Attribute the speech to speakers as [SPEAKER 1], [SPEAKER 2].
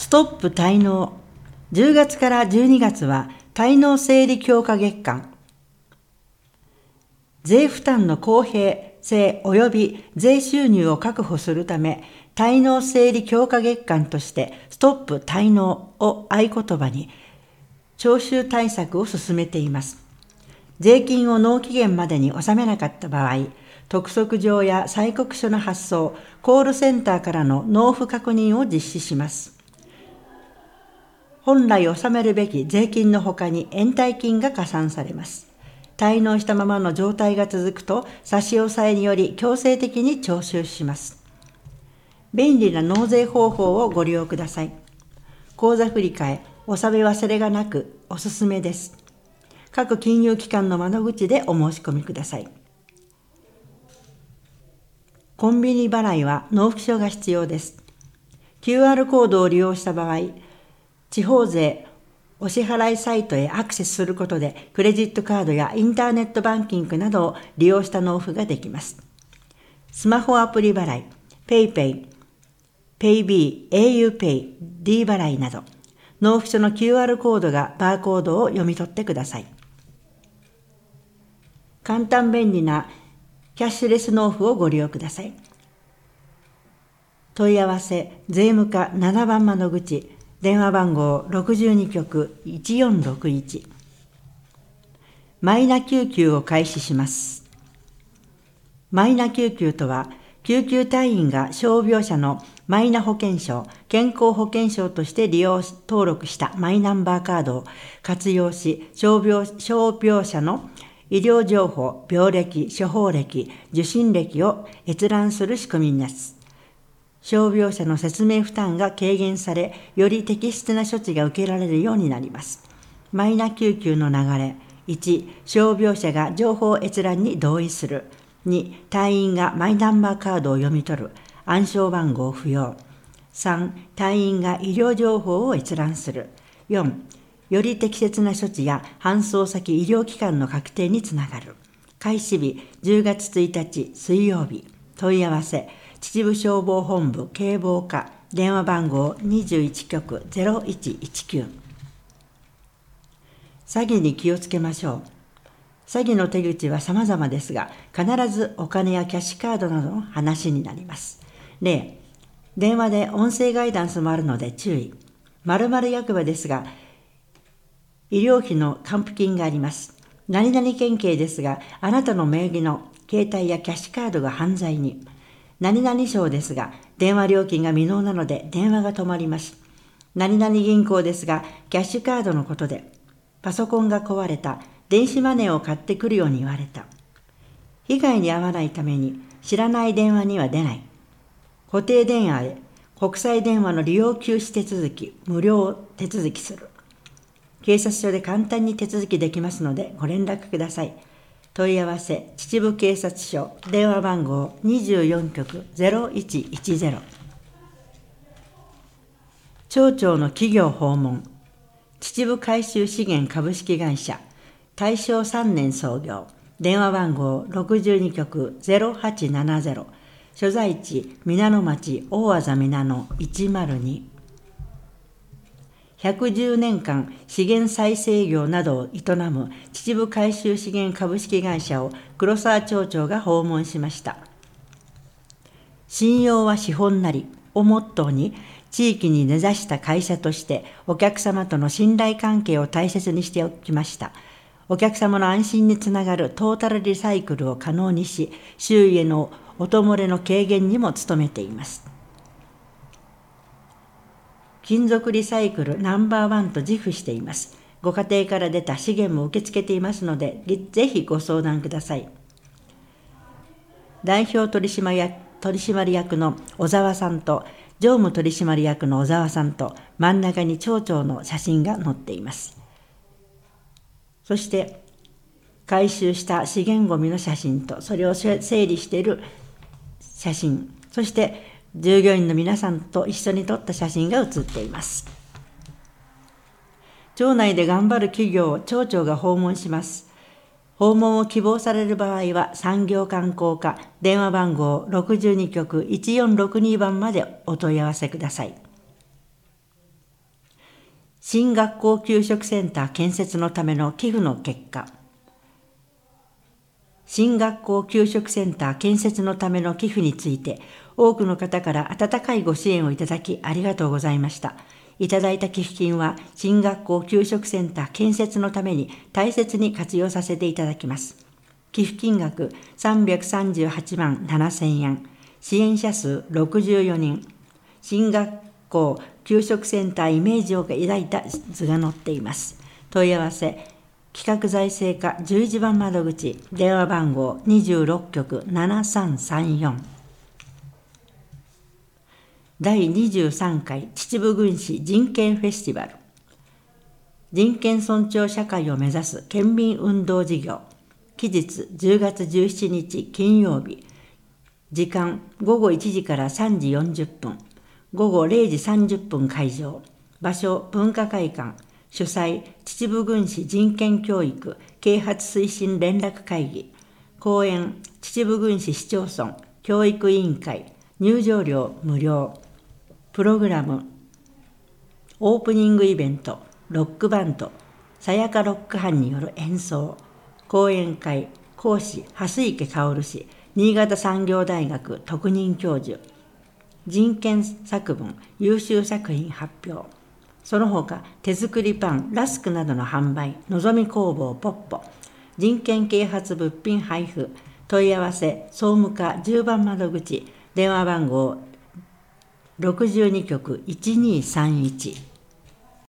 [SPEAKER 1] ストップ滞納。10月から12月は滞納整理強化月間。税負担の公平性及び税収入を確保するため、滞納整理強化月間としてストップ滞納を合言葉に徴収対策を進めています。税金を納期限までに納めなかった場合、督促状や催告書の発送、コールセンターからの納付確認を実施します。本来納めるべき税金のほかに延滞金が加算されます。滞納したままの状態が続くと、差し押さえにより強制的に徴収します。便利な納税方法をご利用ください。口座振替、納め忘れがなくおすすめです。各金融機関の窓口でお申し込みください。コンビニ払いは納付書が必要です。QR コードを利用した場合、地方税お支払いサイトへアクセスすることで、クレジットカードやインターネットバンキングなどを利用した納付ができます。スマホアプリ払い、PayPay、PayB、auPay、D 払いなど、納付書の QR コードがバーコードを読み取ってください。簡単便利なキャッシュレス納付をご利用ください。問い合わせ、税務課7番窓口、電話番号62局1461。マイナ救急を開始します。マイナ救急とは、救急隊員が傷病者のマイナ保険証、健康保険証として利用登録したマイナンバーカードを活用し、傷病者の医療情報、病歴、処方歴、受診歴を閲覧する仕組みです。傷病者の説明負担が軽減され、より適切な処置が受けられるようになります。マイナ救急の流れ。1、傷病者が情報閲覧に同意する。2、隊員がマイナンバーカードを読み取る。暗証番号不要。3、隊員が医療情報を閲覧する。4、より適切な処置や搬送先医療機関の確定につながる。開始日10月1日水曜日。問い合わせ秩父消防本部警防課電話番号21局0119。詐欺に気をつけましょう。詐欺の手口は様々ですが、必ずお金やキャッシュカードなどの話になります。例、電話で音声ガイダンスもあるので注意。〇〇役場ですが、医療費の還付金があります。何々県警ですが、あなたの名義の携帯やキャッシュカードが犯罪に。何々省ですが、電話料金が未納なので電話が止まります。何々銀行ですが、キャッシュカードのことで、パソコンが壊れた、電子マネーを買ってくるように言われた。被害に遭わないために、知らない電話には出ない。固定電話へ、国際電話の利用休止手続き、無料手続きする。警察署で簡単に手続きできますのでご連絡ください。問い合わせ秩父警察署電話番号24局0110。町長の企業訪問。秩父回収資源株式会社大正3年創業電話番号62局0870。所在地皆野町大字皆野102。110年間資源再生業などを営む秩父回収資源株式会社を黒沢町長が訪問しました。信用は資本なりをモットーに、地域に根ざした会社としてお客様との信頼関係を大切にしておきました。お客様の安心につながるトータルリサイクルを可能にし、周囲への音漏れの軽減にも努めています。金属リサイクルナンバー1と自負しています。ご家庭から出た資源も受け付けていますので、ぜひご相談ください。代表取締役の小沢さんと、常務取締役の小沢さんと、真ん中に町長の写真が載っています。そして、回収した資源ごみの写真と、それを整理している写真、そして、従業員の皆さんと一緒に撮った写真が写っています。町内で頑張る企業を町長が訪問します。訪問を希望される場合は産業観光課電話番号62局1462番までお問い合わせください。 新学校給食センター建設のための寄付の結果、新学校給食センター建設のための寄付について、多くの方から温かいご支援をいただきありがとうございました。いただいた寄付金は、新学校給食センター建設のために大切に活用させていただきます。寄付金額338万7000円、支援者数64人、新学校給食センターイメージを抱いた図が載っています。問い合わせ、企画財政課11番窓口、電話番号26局7334。第23回秩父郡市人権フェスティバル。人権尊重社会を目指す県民運動事業。期日10月17日金曜日。時間午後1時から3時40分。午後0時30分会場。場所文化会館。主催秩父郡市人権教育啓発推進連絡会議。講演秩父郡市市町村教育委員会。入場料無料。プログラム、オープニングイベント、ロックバンド、さやかロック班による演奏、講演会、講師、蓮池薫氏、新潟産業大学特任教授、人権作文、優秀作品発表、その他手作りパン、ラスクなどの販売、のぞみ工房ポッポ、人権啓発物品配布、問い合わせ、総務課10番窓口、電話番号62局1231。